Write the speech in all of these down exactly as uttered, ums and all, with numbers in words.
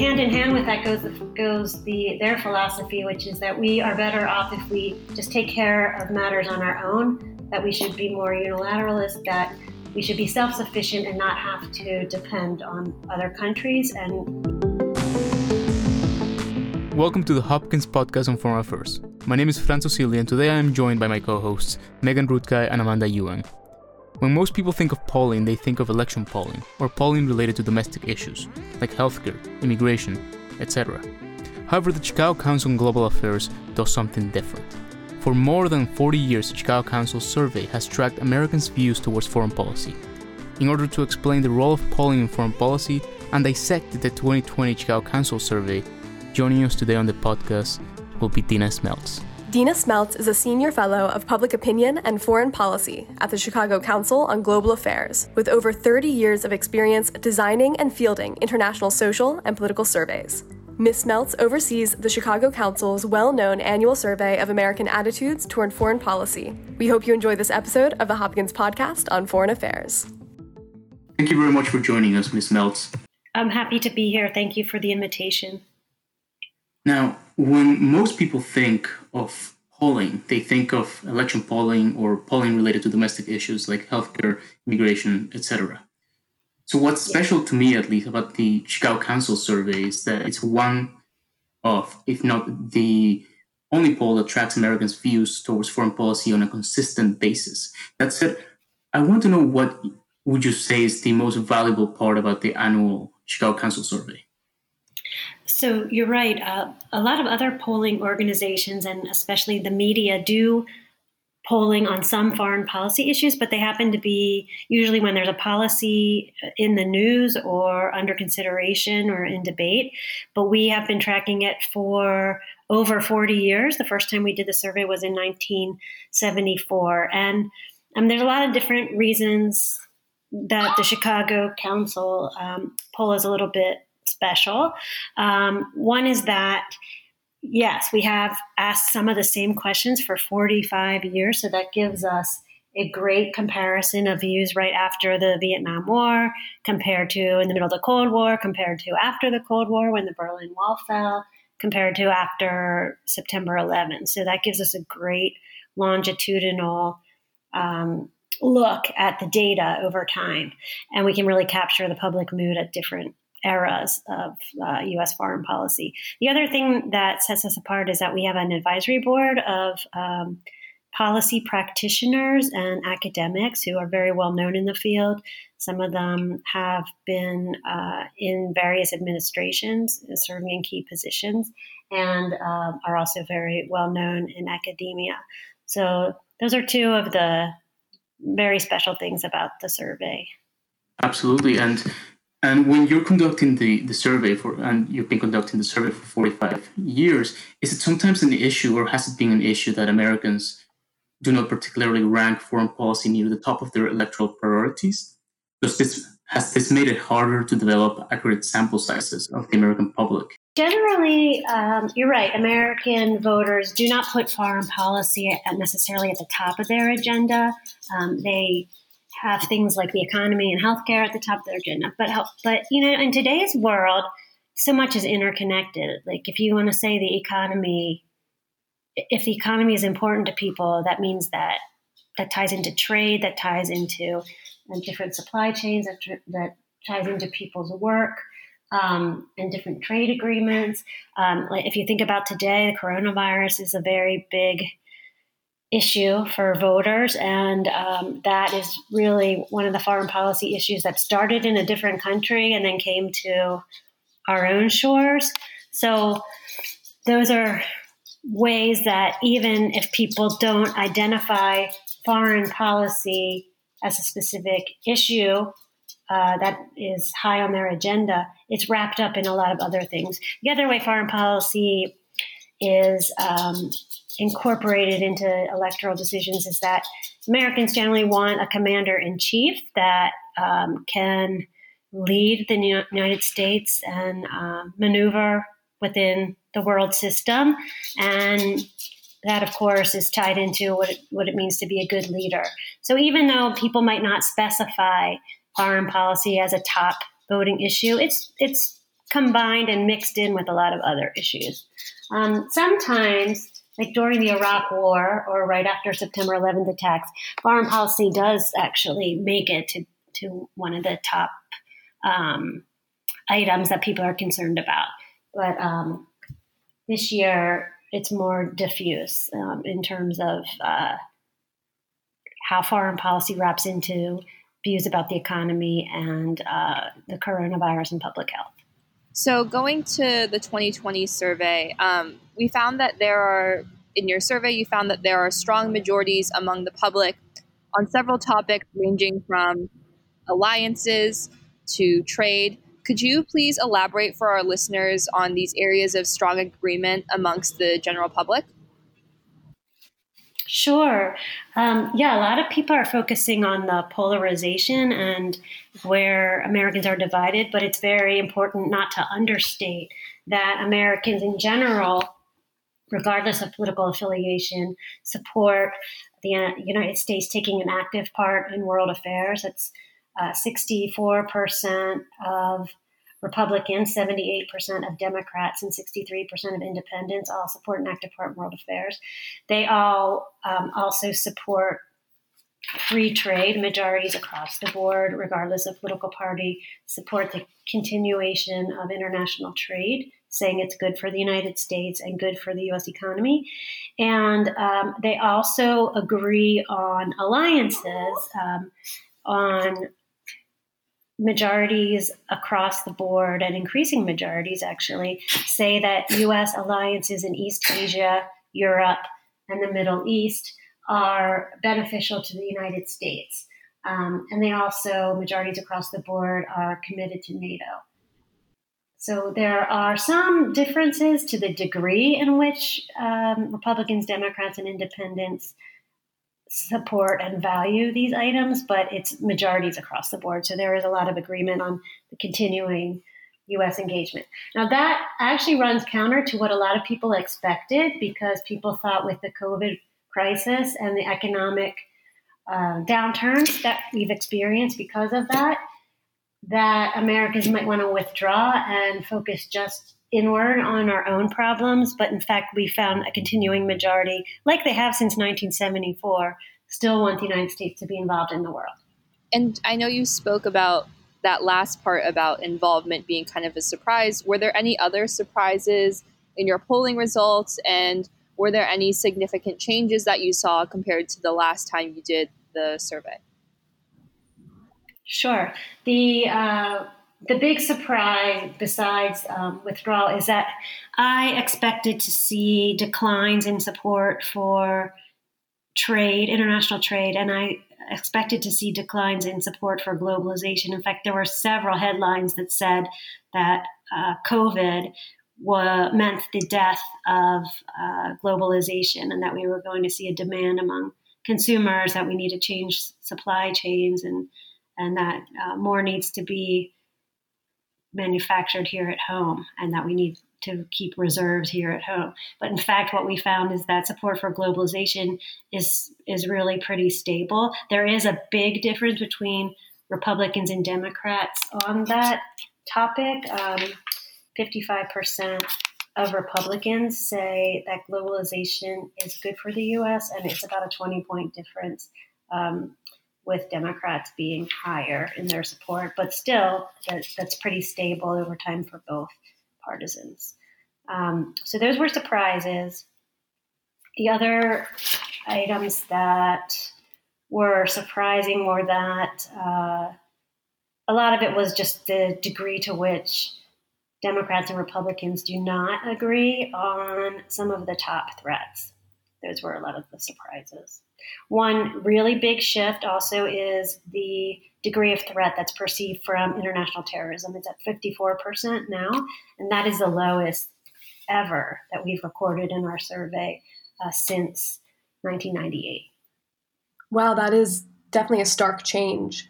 hand in hand with that goes goes the their philosophy, which is that we are better off if we just take care of matters on our own, that we should be more unilateralist, that we should be self-sufficient and not have to depend on other countries. And welcome to the Hopkins Podcast on Foreign Affairs. My name is Franz Osili, and today I am joined by my co-hosts, Megan Rutkay and Amanda Yuang. When most people think of polling, they think of election polling, or polling related to domestic issues, like healthcare, immigration, et cetera. However, the Chicago Council on Global Affairs does something different. For more than forty years, the Chicago Council survey has tracked Americans' views towards foreign policy. In order to explain the role of polling in foreign policy and dissect the twenty twenty Chicago Council survey, joining us today on the podcast will be Dina Smeltz. Dina Smeltz is a Senior Fellow of Public Opinion and Foreign Policy at the Chicago Council on Global Affairs, with over thirty years of experience designing and fielding international social and political surveys. Miz Smeltz oversees the Chicago Council's well-known annual survey of American attitudes toward foreign policy. We hope you enjoy this episode of the Hopkins Podcast on Foreign Affairs. Thank you very much for joining us, Miz Smeltz. I'm happy to be here. Thank you for the invitation. Now, when most people think of polling, they think of election polling or polling related to domestic issues like healthcare, immigration, et cetera. So what's special to me, at least, about the Chicago Council survey is that it's one of, if not the only poll that tracks Americans' views towards foreign policy on a consistent basis. That said, I want to know, what would you say is the most valuable part about the annual Chicago Council survey? So you're right. Uh, a lot of other polling organizations, and especially the media, do polling on some foreign policy issues, but they happen to be usually when there's a policy in the news or under consideration or in debate. But we have been tracking it for over forty years. The first time we did the survey was in nineteen seventy-four. And um, there's a lot of different reasons that the Chicago Council um, poll is a little bit special. Um, one is that, yes, we have asked some of the same questions for forty-five years, so that gives us a great comparison of views right after the Vietnam War, compared to in the middle of the Cold War, compared to after the Cold War when the Berlin Wall fell, compared to after September eleventh. So that gives us a great longitudinal um, look at the data over time, and we can really capture the public mood at different eras of uh, U S foreign policy. The other thing that sets us apart is that we have an advisory board of um, policy practitioners and academics who are very well known in the field. Some of them have been uh, in various administrations, serving in key positions, and uh, are also very well known in academia. So those are two of the very special things about the survey. Absolutely. And And when you're conducting the, the survey for, and you've been conducting the survey for forty-five years, is it sometimes an issue, or has it been an issue, that Americans do not particularly rank foreign policy near the top of their electoral priorities? Does this, has this made it harder to develop accurate sample sizes of the American public? Generally, um, you're right. American voters do not put foreign policy at, necessarily at the top of their agenda. Um, they have things like the economy and healthcare at the top of their agenda. But, but you know, in today's world, so much is interconnected. Like, if you want to say the economy, if the economy is important to people, that means that that ties into trade, that ties into uh, different supply chains, that, tr- that ties into people's work um, and different trade agreements. Um, like if you think about today, the coronavirus is a very big issue for voters, and um, that is really one of the foreign policy issues that started in a different country and then came to our own shores. So those are ways that even if people don't identify foreign policy as a specific issue uh, that is high on their agenda, it's wrapped up in a lot of other things. The other way foreign policy is um, incorporated into electoral decisions is that Americans generally want a commander-in-chief that um, can lead the United States and uh, maneuver within the world system. And that, of course, is tied into what it, what it means to be a good leader. So even though people might not specify foreign policy as a top voting issue, it's it's combined and mixed in with a lot of other issues. Um, sometimes, like during the Iraq War or right after September eleventh attacks, foreign policy does actually make it to, to one of the top um, items that people are concerned about. But um, this year, it's more diffuse um, in terms of uh, how foreign policy wraps into views about the economy and uh, the coronavirus and public health. So going to the twenty twenty survey, um, we found that there are, in your survey, you found that there are strong majorities among the public on several topics ranging from alliances to trade. Could you please elaborate for our listeners on these areas of strong agreement amongst the general public? Sure. Um, yeah, a lot of people are focusing on the polarization and where Americans are divided, but it's very important not to understate that Americans in general, regardless of political affiliation, support the United States taking an active part in world affairs. It's uh, sixty-four percent of Republicans, seventy-eight percent of Democrats, and sixty-three percent of independents all support an active part in world affairs. They all um, also support free trade. Majorities across the board, regardless of political party, support the continuation of international trade, saying it's good for the United States and good for the U S economy. And um, they also agree on alliances, um, on majorities across the board, and increasing majorities actually, say that U S alliances in East Asia, Europe, and the Middle East are beneficial to the United States. Um, and they also, majorities across the board, are committed to NATO. So there are some differences to the degree in which um, Republicans, Democrats, and independents support and value these items, but it's majorities across the board. So there is a lot of agreement on the continuing U S engagement. Now that actually runs counter to what a lot of people expected, because people thought with the COVID crisis and the economic uh, downturns that we've experienced because of that, that Americans might want to withdraw and focus just inward on our own problems. But in fact, we found a continuing majority, like they have since nineteen seventy-four, still want the United States to be involved in the world. And I know you spoke about that last part about involvement being kind of a surprise. Were there any other surprises in your polling results? And were there any significant changes that you saw compared to the last time you did the survey? Sure. The uh, the big surprise, besides um, withdrawal, is that I expected to see declines in support for trade, international trade, and I expected to see declines in support for globalization. In fact, there were several headlines that said that uh, COVID wa- meant the death of uh, globalization, and that we were going to see a demand among consumers, that we need to change supply chains, and and that uh, more needs to be manufactured here at home, and that we need to keep reserves here at home. But in fact, what we found is that support for globalization is is really pretty stable. There is a big difference between Republicans and Democrats on that topic. Um, fifty-five percent of Republicans say that globalization is good for the U S, and it's about a twenty-point difference um, with Democrats being higher in their support. But still, that, that's pretty stable over time for both partisans. Um, so those were surprises. The other items that were surprising were that uh, a lot of it was just the degree to which Democrats and Republicans do not agree on some of the top threats. Those were a lot of the surprises. One really big shift also is the degree of threat that's perceived from international terrorism. It's at fifty-four percent now, and that is the lowest ever that we've recorded in our survey uh, since nineteen ninety-eight. Wow, that is definitely a stark change.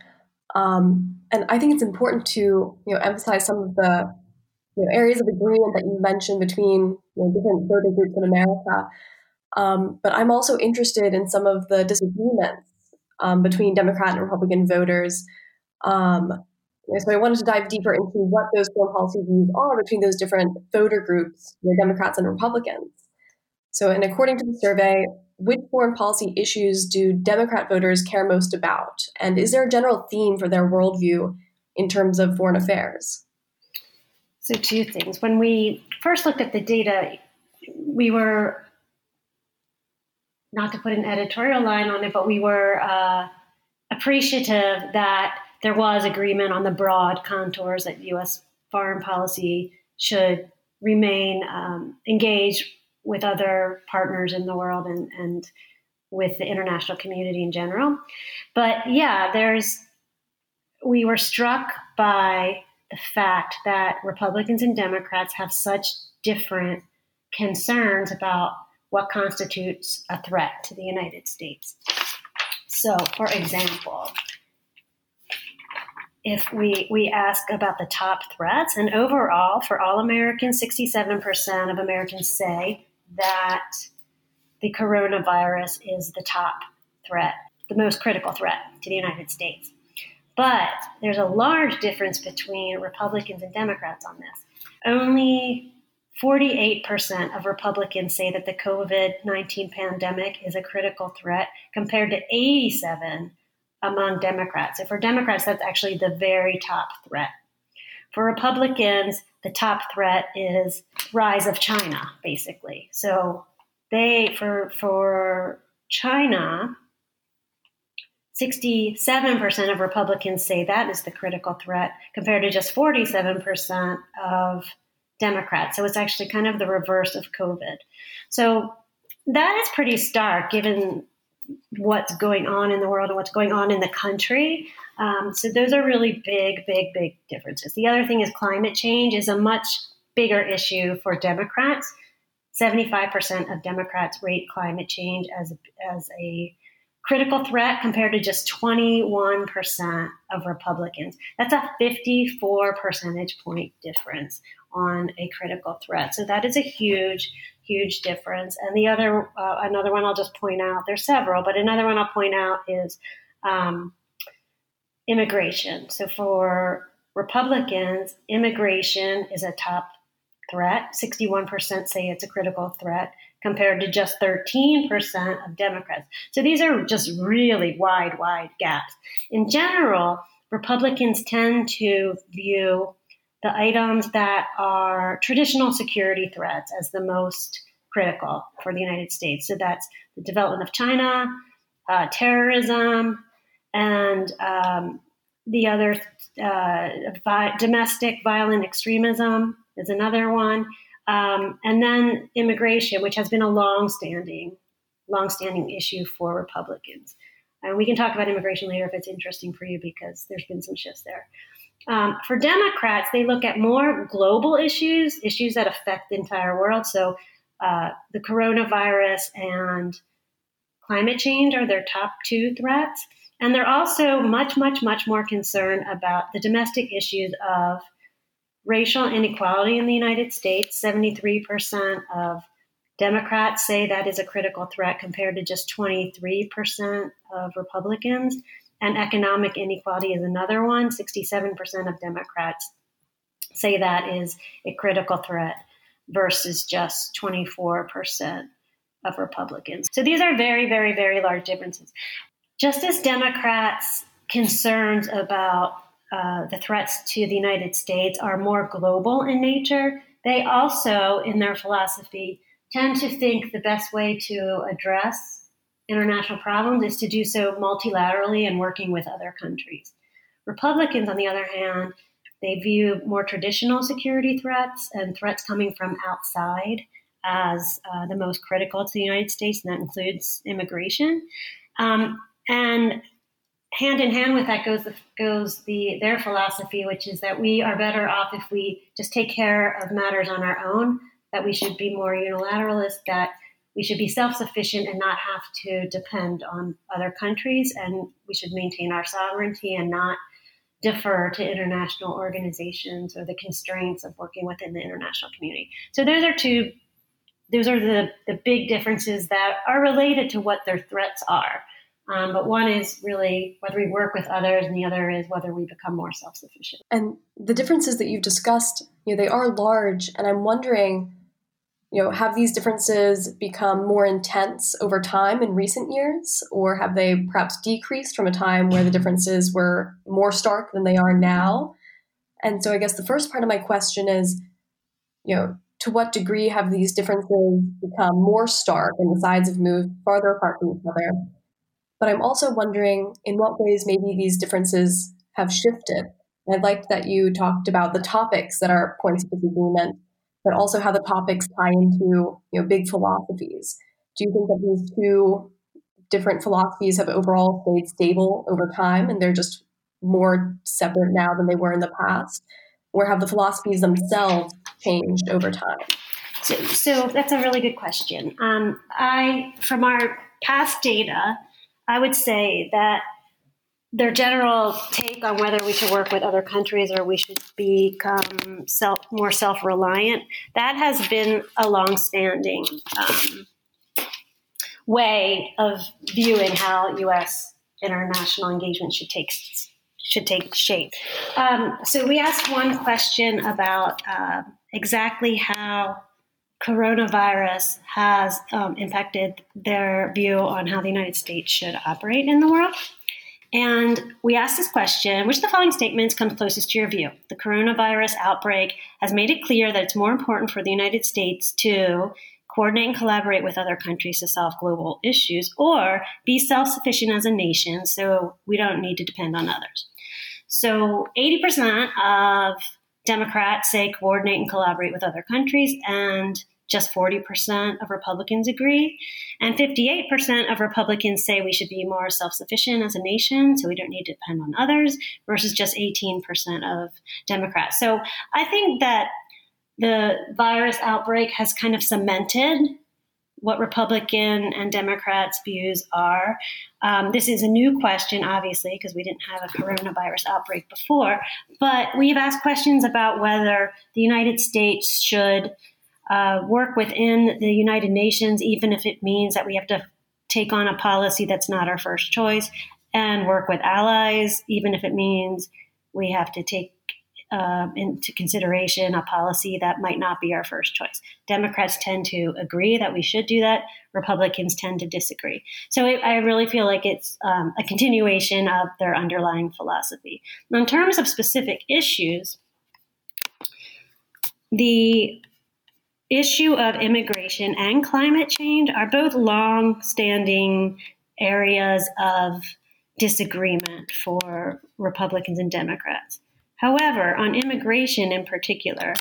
Um, and I think it's important to you know emphasize some of the you know, areas of agreement that you mentioned between you know, different voter groups in America. Um, but I'm also interested in some of the disagreements um, between Democrat and Republican voters. Um, So I wanted to dive deeper into what those foreign policy views are between those different voter groups, you know, Democrats and Republicans. So, and according to the survey, which foreign policy issues do Democrat voters care most about? And is there a general theme for their worldview in terms of foreign affairs? So two things. When we first looked at the data, we were, not to put an editorial line on it, but we were uh, appreciative that there was agreement on the broad contours that U S foreign policy should remain um, engaged with other partners in the world and, and with the international community in general. But yeah, there's, we were struck by the fact that Republicans and Democrats have such different concerns about what constitutes a threat to the United States. So, for example, if we, we ask about the top threats, and overall, for all Americans, sixty-seven percent of Americans say that the coronavirus is the top threat, the most critical threat to the United States. But there's a large difference between Republicans and Democrats on this. Only forty-eight percent of Republicans say that the COVID nineteen pandemic is a critical threat, compared to eighty-seven among Democrats. So for Democrats, that's actually the very top threat. For Republicans, the top threat is rise of China, basically. So they, for for China, sixty-seven percent of Republicans say that is the critical threat, compared to just forty-seven percent of Democrats. So it's actually kind of the reverse of COVID. So that is pretty stark, given what's going on in the world and what's going on in the country. Um, so those are really big, big, big differences. The other thing is climate change is a much bigger issue for Democrats. seventy-five percent of Democrats rate climate change as, as a critical threat, compared to just twenty-one percent of Republicans. That's a fifty-four percentage point difference on a critical threat. So that is a huge, huge difference. And the other, uh, another one I'll just point out, there's several, but another one I'll point out is um, immigration. So for Republicans, immigration is a top threat. sixty-one percent say it's a critical threat, compared to just thirteen percent of Democrats. So these are just really wide, wide gaps. In general, Republicans tend to view the items that are traditional security threats as the most critical for the United States. So that's the development of China, uh, terrorism, and um, the other uh, vi- domestic violent extremism is another one. Um, and then immigration, which has been a long-standing, long-standing issue for Republicans. And we can talk about immigration later if it's interesting for you, because there's been some shifts there. Um, for Democrats, they look at more global issues, issues that affect the entire world. So uh, the coronavirus and climate change are their top two threats. And they're also much, much, much more concerned about the domestic issues of racial inequality in the United States. seventy-three percent of Democrats say that is a critical threat, compared to just twenty-three percent of Republicans. And economic inequality is another one. sixty-seven percent of Democrats say that is a critical threat, versus just twenty-four percent of Republicans. So these are very, very, very large differences. Just as Democrats' concerns about uh, the threats to the United States are more global in nature, they also, in their philosophy, tend to think the best way to address international problems is to do so multilaterally and working with other countries. Republicans, on the other hand, they view more traditional security threats and threats coming from outside as uh, the most critical to the United States, and that includes immigration. Um, and hand in hand with that goes the, goes the their philosophy, which is that we are better off if we just take care of matters on our own, that we should be more unilateralist, that we should be self-sufficient and not have to depend on other countries, and we should maintain our sovereignty and not defer to international organizations or the constraints of working within the international community. So those are two, those are the, the big differences that are related to what their threats are. Um, but one is really whether we work with others, and the other is whether we become more self-sufficient. And the differences that you've discussed, you know, they are large. And I'm wondering, you know, have these differences become more intense over time in recent years, or have they perhaps decreased from a time where the differences were more stark than they are now? And so I guess the first part of my question is, you know, to what degree have these differences become more stark and the sides have moved farther apart from each other? But I'm also wondering in what ways maybe these differences have shifted. And I'd like that you talked about the topics that are points of disagreement, but also how the topics tie into, you know, big philosophies. Do you think that these two different philosophies have overall stayed stable over time and they're just more separate now than they were in the past? Or have the philosophies themselves changed over time? So, so that's a really good question. Um, I, from our past data, I would say that their general take on whether we should work with other countries or we should become self, more self-reliant, that has been a long-standing um, way of viewing how U S international engagement should take should take shape. Um, so we asked one question about uh, exactly how coronavirus has um, impacted their view on how the United States should operate in the world. And we asked this question: which of the following statements comes closest to your view? The coronavirus outbreak has made it clear that it's more important for the United States to coordinate and collaborate with other countries to solve global issues, or be self-sufficient as a nation so we don't need to depend on others. So eighty percent of Democrats say coordinate and collaborate with other countries, and just forty percent of Republicans agree. And fifty-eight percent of Republicans say we should be more self-sufficient as a nation, so we don't need to depend on others, versus just eighteen percent of Democrats. So I think that the virus outbreak has kind of cemented what Republican and Democrats' views are. Um, this is a new question, obviously, because we didn't have a coronavirus outbreak before, but we've asked questions about whether the United States should uh, work within the United Nations, even if it means that we have to take on a policy that's not our first choice, and work with allies, even if it means we have to take Uh, into consideration a policy that might not be our first choice. Democrats tend to agree that we should do that. Republicans tend to disagree. So it, I really feel like it's um, a continuation of their underlying philosophy. Now, in terms of specific issues, the issue of immigration and climate change are both long-standing areas of disagreement for Republicans and Democrats. However, on immigration in particular,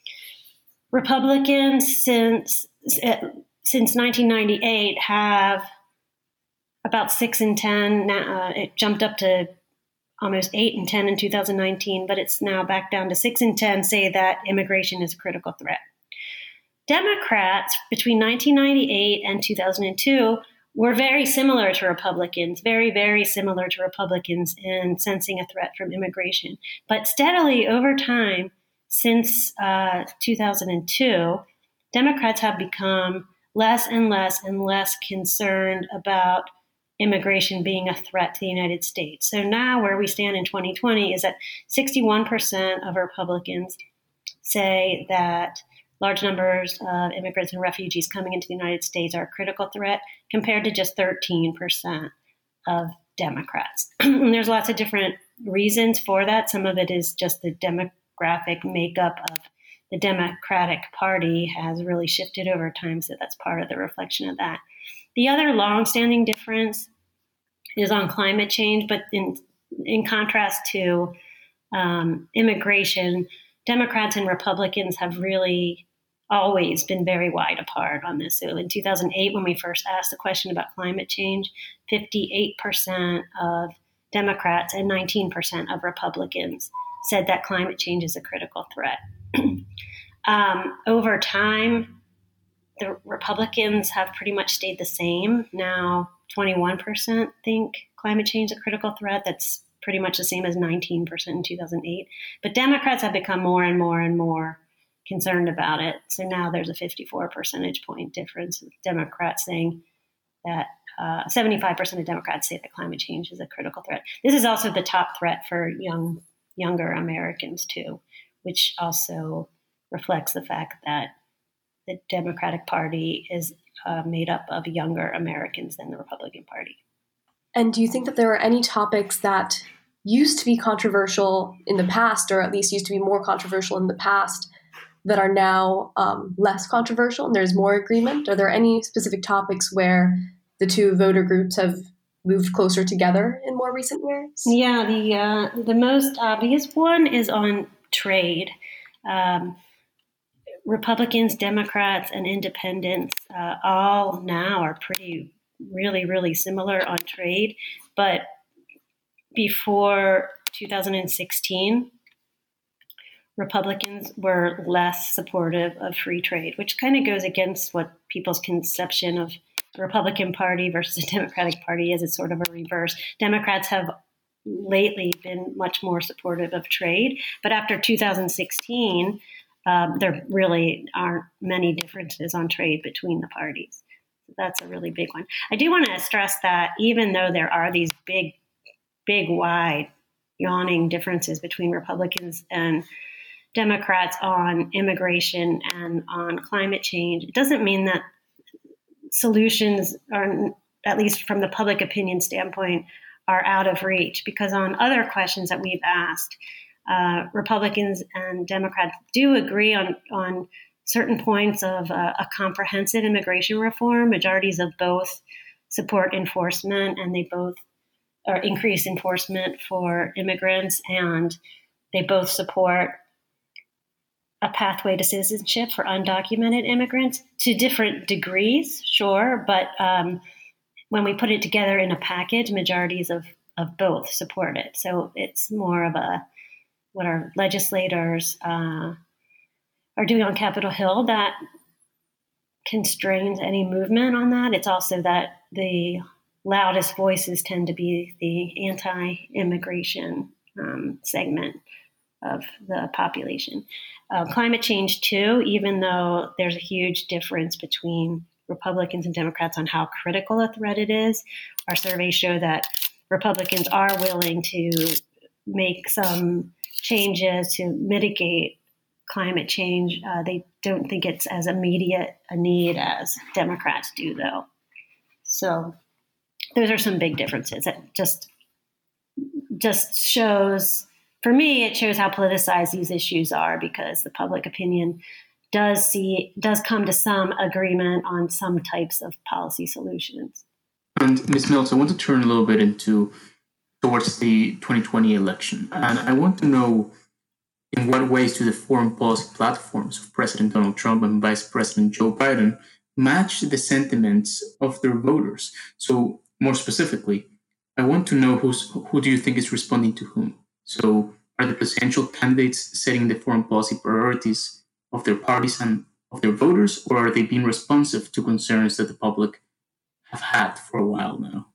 Republicans since since nineteen ninety-eight have about six in ten. Uh, it jumped up to almost eight in ten in two thousand nineteen, but it's now back down to six in ten say that immigration is a critical threat. Democrats between nineteen ninety-eight and two thousand two were very similar to Republicans, very, very similar to Republicans in sensing a threat from immigration. But steadily over time, since uh, two thousand two, Democrats have become less and less and less concerned about immigration being a threat to the United States. So now where we stand in twenty twenty is that sixty-one percent of Republicans say that large numbers of immigrants and refugees coming into the United States are a critical threat, compared to just thirteen percent of Democrats. And there's lots of different reasons for that. Some of it is just the demographic makeup of the Democratic Party has really shifted over time, so that's part of the reflection of that. The other longstanding difference is on climate change, but in in contrast to um, immigration, Democrats and Republicans have really always been very wide apart on this. So in two thousand eight, when we first asked the question about climate change, fifty-eight percent of Democrats and nineteen percent of Republicans said that climate change is a critical threat. um, over time, the Republicans have pretty much stayed the same. Now, twenty-one percent think climate change is a critical threat. That's pretty much the same as nineteen percent in two thousand eight. But Democrats have become more and more and more concerned about it. So now there's a fifty-four percentage point difference with Democrats saying that uh, seventy-five percent of Democrats say that climate change is a critical threat. This is also the top threat for young younger Americans too, which also reflects the fact that the Democratic Party is uh, made up of younger Americans than the Republican Party. And do you think that there are any topics that used to be controversial in the past, or at least used to be more controversial in the past, that are now um, less controversial and there's more agreement? Are there any specific topics where the two voter groups have moved closer together in more recent years? Yeah, the uh, the most obvious one is on trade. Um, Republicans, Democrats, and independents uh, all now are pretty, really, really similar on trade. But before two thousand sixteen, Republicans were less supportive of free trade, which kind of goes against what people's conception of the Republican Party versus the Democratic Party is. It's sort of a reverse. Democrats have lately been much more supportive of trade, but after two thousand sixteen, um, there really aren't many differences on trade between the parties. So that's a really big one. I do want to stress that even though there are these big, big, wide, yawning differences between Republicans and Democrats on immigration and on climate change, it doesn't mean that solutions are, at least from the public opinion standpoint, are out of reach, because on other questions that we've asked, uh, Republicans and Democrats do agree on, on certain points of uh, a comprehensive immigration reform. Majorities of both support enforcement, and they both or increase enforcement for immigrants, and they both support a pathway to citizenship for undocumented immigrants to different degrees, sure, but um, when we put it together in a package, majorities of, of both support it. So it's more of a what our legislators uh, are doing on Capitol Hill that constrains any movement on that. It's also that the loudest voices tend to be the anti-immigration um, segment of the population. Uh, climate change, too, even though there's a huge difference between Republicans and Democrats on how critical a threat it is, our surveys show that Republicans are willing to make some changes to mitigate climate change. Uh, they don't think it's as immediate a need as Democrats do, though. So those are some big differences. That just just shows, for me, it shows how politicized these issues are, because the public opinion does see does come to some agreement on some types of policy solutions. And Miz Mills, I want to turn a little bit into towards the twenty twenty election, and I want to know in what ways do the foreign policy platforms of President Donald Trump and Vice President Joe Biden match the sentiments of their voters? So, more specifically, I want to know who's, who do you think is responding to whom? So, are the presidential candidates setting the foreign policy priorities of their parties and of their voters, or are they being responsive to concerns that the public have had for a while now?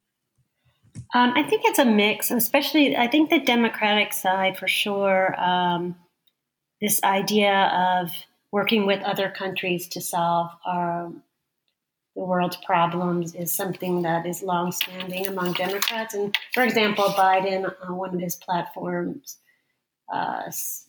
Um, I think it's a mix, especially I think the Democratic side for sure. Um, this idea of working with other countries to solve our, the world's problems is something that is longstanding among Democrats. And for example, Biden, on one of his platforms, uh,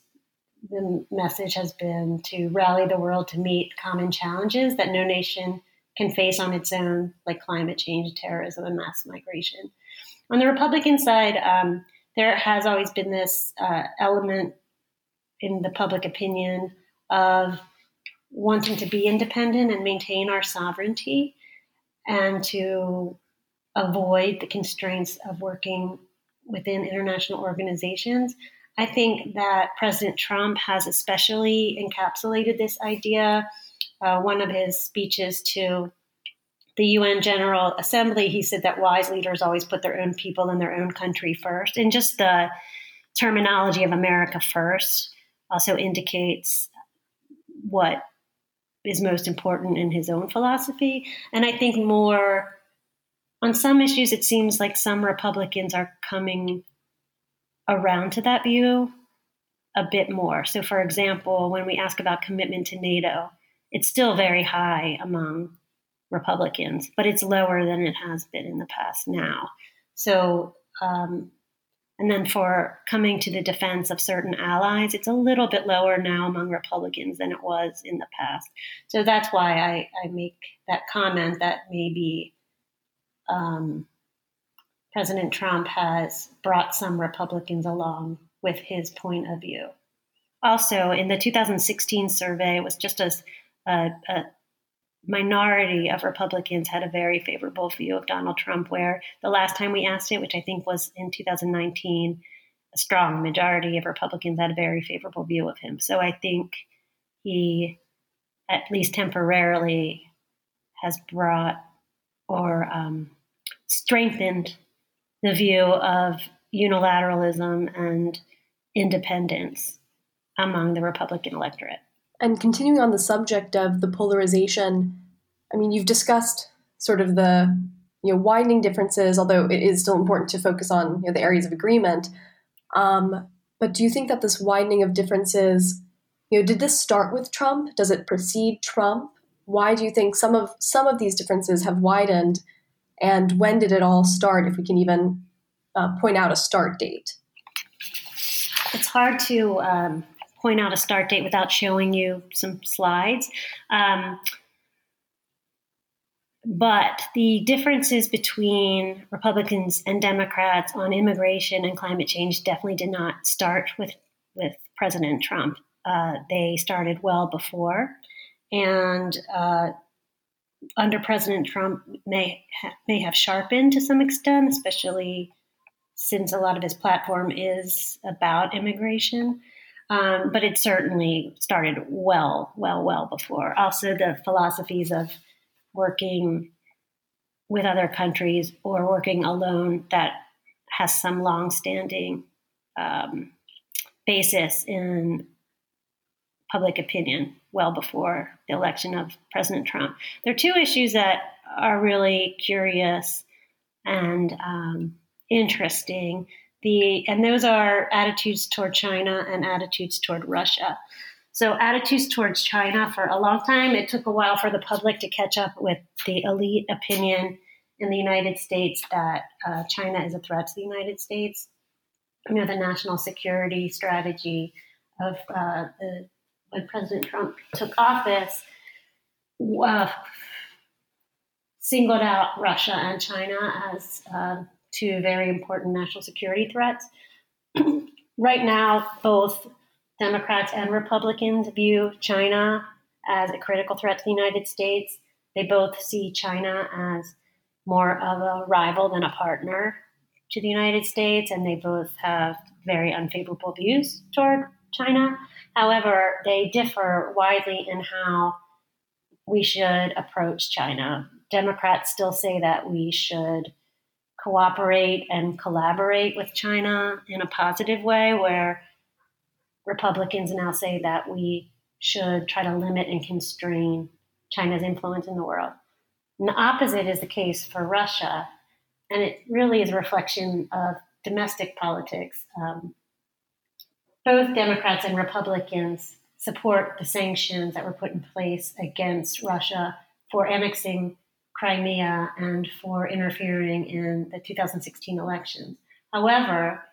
the message has been to rally the world to meet common challenges that no nation can face on its own, like climate change, terrorism, and mass migration. On the Republican side, um, there has always been this uh, element in the public opinion of wanting to be independent and maintain our sovereignty, and to avoid the constraints of working within international organizations. I think that President Trump has especially encapsulated this idea. Uh, one of his speeches to the U N General Assembly, he said that wise leaders always put their own people and their own country first. And just the terminology of America first also indicates what is most important in his own philosophy. And I think more on some issues, it seems like some Republicans are coming around to that view a bit more. So, for example, when we ask about commitment to NATO, it's still very high among Republicans, but it's lower than it has been in the past now. So, um, and then for coming to the defense of certain allies, it's a little bit lower now among Republicans than it was in the past. So that's why I, I make that comment that maybe um, President Trump has brought some Republicans along with his point of view. Also, in the two thousand sixteen survey, it was just as a, a minority of Republicans had a very favorable view of Donald Trump, where the last time we asked it, which I think was in two thousand nineteen, a strong majority of Republicans had a very favorable view of him. So I think he, at least temporarily, has brought or um, strengthened the view of unilateralism and independence among the Republican electorate. And continuing on the subject of the polarization, I mean, you've discussed sort of the you know widening differences, although it is still important to focus on you know, the areas of agreement. Um, but do you think that this widening of differences, you know, did this start with Trump? Does it precede Trump? Why do you think some of some of these differences have widened? And when did it all start, if we can even uh, point out a start date? It's hard to um, point out a start date without showing you some slides. Um, but the differences between Republicans and Democrats on immigration and climate change definitely did not start with, with President Trump. Uh, they started well before. And uh, under President Trump may ha- may have sharpened to some extent, especially since a lot of his platform is about immigration. Um, but it certainly started well, well, well before. Also, the philosophies of working with other countries or working alone, that has some longstanding um, basis in public opinion well before the election of President Trump. There are two issues that are really curious and um, interesting. The and those are attitudes toward China and attitudes toward Russia. So attitudes towards China, for a long time, it took a while for the public to catch up with the elite opinion in the United States that uh, China is a threat to the United States. You know, the national security strategy of uh, the, when President Trump took office uh, singled out Russia and China as uh, two very important national security threats. Right now, both Democrats and Republicans view China as a critical threat to the United States. They both see China as more of a rival than a partner to the United States, and they both have very unfavorable views toward China. However, they differ widely in how we should approach China. Democrats still say that we should cooperate and collaborate with China in a positive way, where Republicans now say that we should try to limit and constrain China's influence in the world. And the opposite is the case for Russia, and it really is a reflection of domestic politics. Um, both Democrats and Republicans support the sanctions that were put in place against Russia for annexing Crimea and for interfering in the two thousand sixteen elections. However,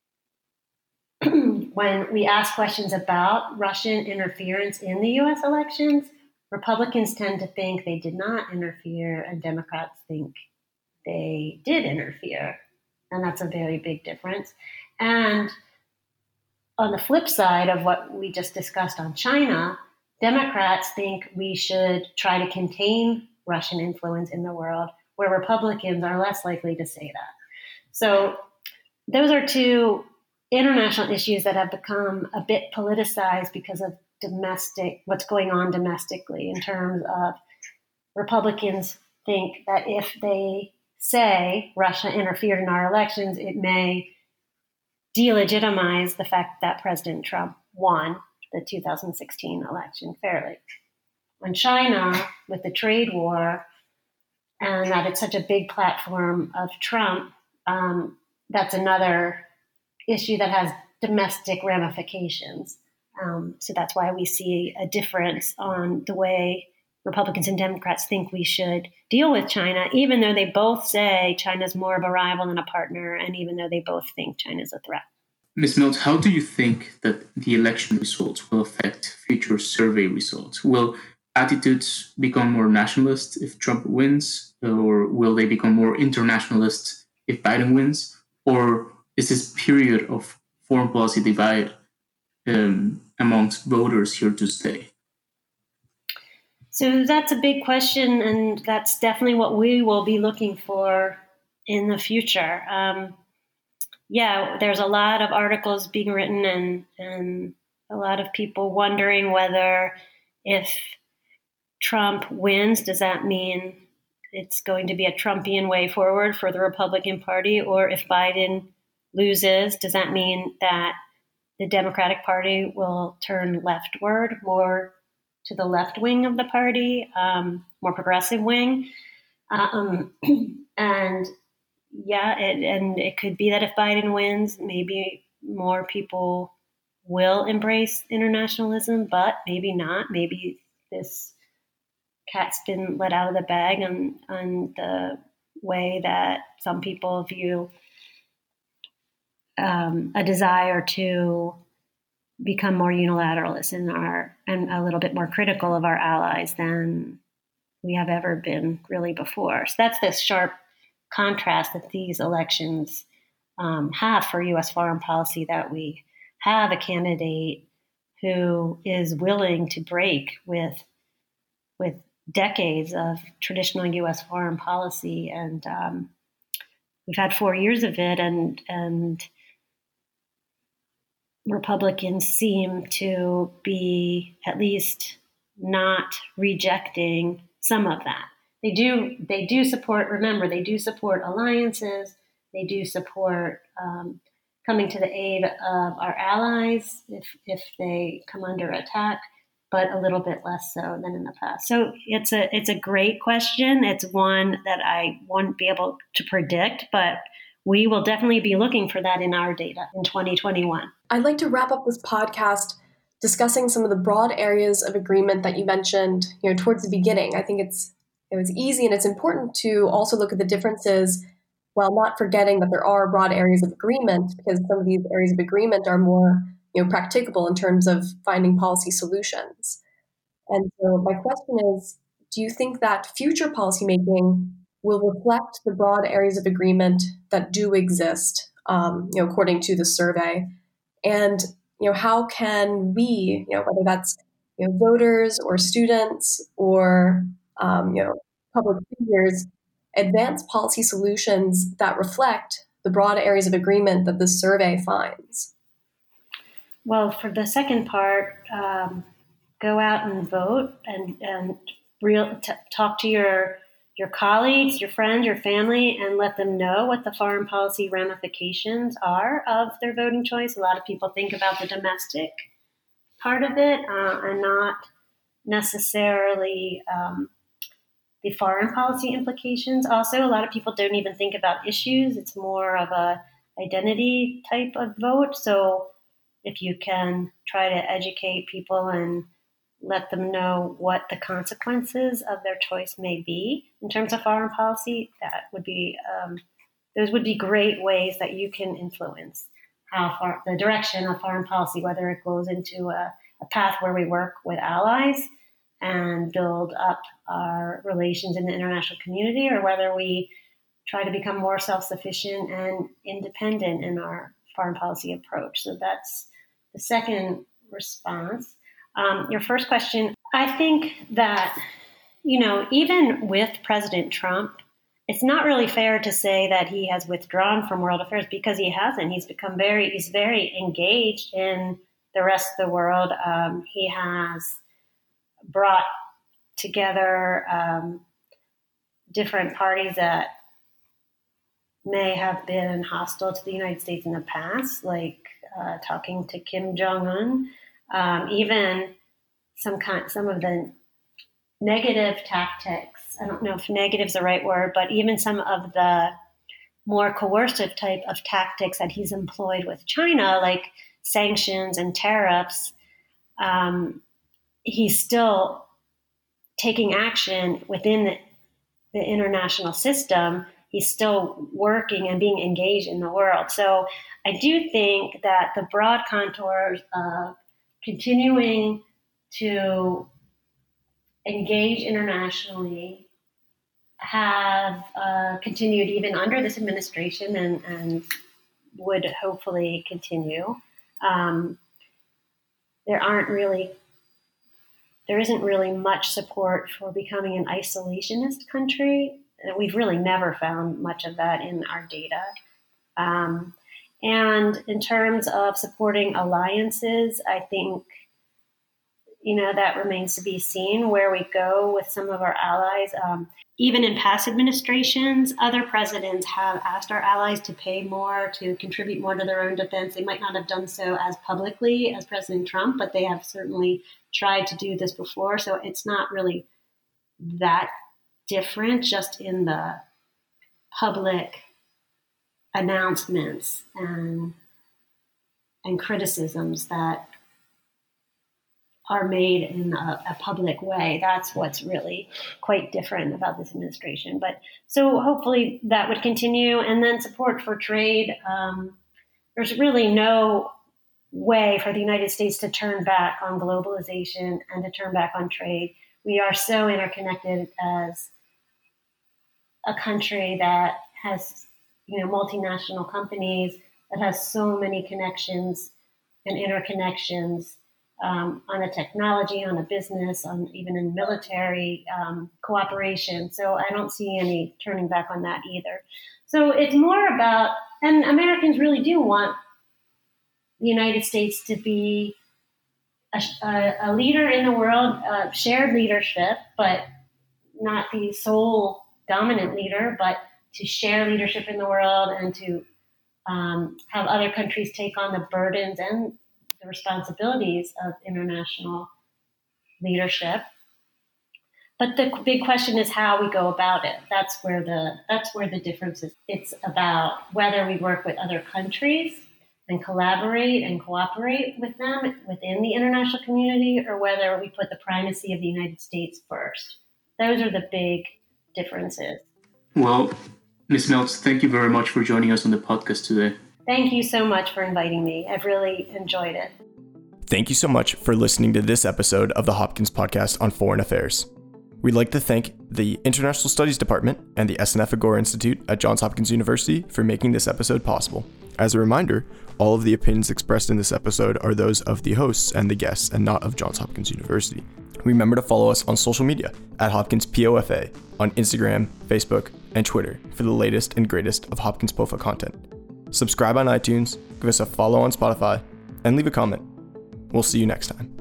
when we ask questions about Russian interference in the U S elections, Republicans tend to think they did not interfere, and Democrats think they did interfere. And that's a very big difference. And on the flip side of what we just discussed on China, Democrats think we should try to contain Russian influence in the world, where Republicans are less likely to say that. So those are two international issues that have become a bit politicized because of domestic, what's going on domestically, in terms of Republicans think that if they say Russia interfered in our elections, it may delegitimize the fact that President Trump won the two thousand sixteen election fairly. On China, with the trade war, and that it's such a big platform of Trump, um, that's another issue that has domestic ramifications. Um, so that's why we see a difference on the way Republicans and Democrats think we should deal with China, even though they both say China's more of a rival than a partner, and even though they both think China's a threat. Miz Mills, how do you think that the election results will affect future survey results? Will attitudes become more nationalist if Trump wins, or will they become more internationalist if Biden wins? Or is this period of foreign policy divide um, amongst voters here to stay? So that's a big question, and that's definitely what we will be looking for in the future. Um, yeah, there's a lot of articles being written and, and a lot of people wondering whether if Trump wins, does that mean it's going to be a Trumpian way forward for the Republican Party? Or if Biden loses, does that mean that the Democratic Party will turn leftward, more to the left wing of the party, um, more progressive wing? Um, and yeah, it, and it could be that if Biden wins, maybe more people will embrace internationalism, but maybe not. Maybe this cat's been let out of the bag on, on the way that some people view um, a desire to become more unilateralist in our and a little bit more critical of our allies than we have ever been really before. So that's this sharp contrast that these elections um, have for U S foreign policy, that we have a candidate who is willing to break with with decades of traditional U S foreign policy, and um, we've had four years of it, and and Republicans seem to be at least not rejecting some of that. They do they do support, remember, they do support alliances, they do support um, coming to the aid of our allies if if they come under attack, but a little bit less so than in the past. So it's a it's a great question. It's one that I won't be able to predict, but we will definitely be looking for that in our data in twenty twenty-one. I'd like to wrap up this podcast discussing some of the broad areas of agreement that you mentioned, you know, towards the beginning. I think it's it was easy, and it's important to also look at the differences while not forgetting that there are broad areas of agreement, because some of these areas of agreement are more, you know, practicable in terms of finding policy solutions. And so my question is, do you think that future policymaking will reflect the broad areas of agreement that do exist, um, you know, according to the survey? And, you know, how can we, you know, whether that's, you know, voters or students or, um, you know, public figures, advance policy solutions that reflect the broad areas of agreement that this survey finds? Well, for the second part, um, go out and vote, and, and real t- talk to your your colleagues, your friends, your family, and let them know what the foreign policy ramifications are of their voting choice. A lot of people think about the domestic part of it uh, and not necessarily um, the foreign policy implications. Also, a lot of people don't even think about issues. It's more of a identity type of vote. So if you can try to educate people and let them know what the consequences of their choice may be in terms of foreign policy, that would be, um, those would be great ways that you can influence how far the direction of foreign policy, whether it goes into a, a path where we work with allies and build up our relations in the international community, or whether we try to become more self-sufficient and independent in our foreign policy approach. So that's the second response. Um, your first question, I think that, you know, even with President Trump, it's not really fair to say that he has withdrawn from world affairs, because he hasn't. He's become very, he's very engaged in the rest of the world. Um, he has brought together um, different parties that may have been hostile to the United States in the past, like uh, talking to Kim Jong-un. Um, even some kind, some of the negative tactics, I don't know if negative is the right word, but even some of the more coercive type of tactics that he's employed with China, like sanctions and tariffs, um, he's still taking action within the, the international system. He's still working and being engaged in the world. So I do think that the broad contours of continuing to engage internationally have uh, continued even under this administration and, and would hopefully continue. Um, there aren't really, there isn't really much support for becoming an isolationist country. We've really never found much of that in our data. Um, and in terms of supporting alliances, I think, you know, that remains to be seen where we go with some of our allies. Um, even in past administrations, other presidents have asked our allies to pay more, to contribute more to their own defense. They might not have done so as publicly as President Trump, but they have certainly tried to do this before. So it's not really that different, just in the public announcements and and criticisms that are made in a, a public way. That's what's really quite different about this administration. But so hopefully that would continue. And then support for trade. Um, there's really no way for the United States to turn back on globalization and to turn back on trade. We are so interconnected as a country that has, you know, multinational companies, that has so many connections and interconnections um, on a technology, on a business, on even in military um, cooperation. So I don't see any turning back on that either. So it's more about, and Americans really do want the United States to be a, a, a leader in the world, uh, shared leadership, but not the sole dominant leader, but to share leadership in the world and to um, have other countries take on the burdens and the responsibilities of international leadership. But the big question is how we go about it. That's where the that's where the difference is. It's about whether we work with other countries and collaborate and cooperate with them within the international community, or whether we put the primacy of the United States first. Those are the big differences. Well, Miz Meltz, thank you very much for joining us on the podcast today. Thank you so much for inviting me. I've really enjoyed it. Thank you so much for listening to this episode of the Hopkins Podcast on Foreign Affairs. We'd like to thank the International Studies Department and the S N F Agora Institute at Johns Hopkins University for making this episode possible. As a reminder, all of the opinions expressed in this episode are those of the hosts and the guests and not of Johns Hopkins University. Remember to follow us on social media at Hopkins P O F A on Instagram, Facebook, and Twitter for the latest and greatest of Hopkins P O F A content. Subscribe on iTunes, give us a follow on Spotify, and leave a comment. We'll see you next time.